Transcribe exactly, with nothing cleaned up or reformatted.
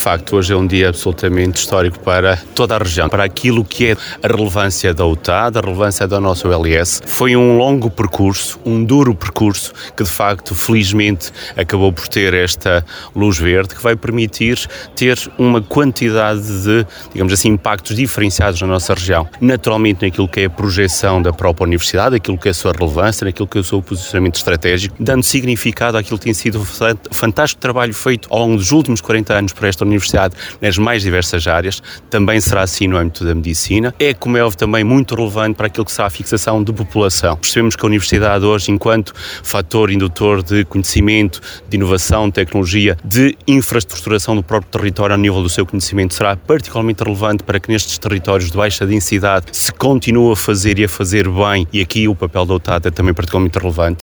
facto, hoje é um dia absolutamente histórico para toda a região, para aquilo que é a relevância da U T A D, a relevância da nossa U L S. Foi um longo percurso, um duro percurso, que de facto, felizmente, acabou por ter esta luz verde, que vai permitir ter uma quantidade de, digamos assim, impactos diferenciados na nossa região. Naturalmente, naquilo que é a projeção da própria universidade, naquilo que é a sua relevância, naquilo que é o seu posicionamento estratégico, dando significado àquilo que tem sido um fantástico trabalho feito ao longo dos últimos quarenta anos por esta universidade nas mais diversas áreas. Também será assim no âmbito da medicina. É, como é óbvio, também muito relevante para aquilo que será a fixação de população. Percebemos que a universidade hoje, enquanto fator indutor de conhecimento, de inovação, de tecnologia, de infraestruturação do próprio território ao nível do seu conhecimento, será particularmente relevante para que nestes territórios de baixa densidade se continue a fazer e a fazer bem, e aqui o papel da U T A D é também particularmente relevante.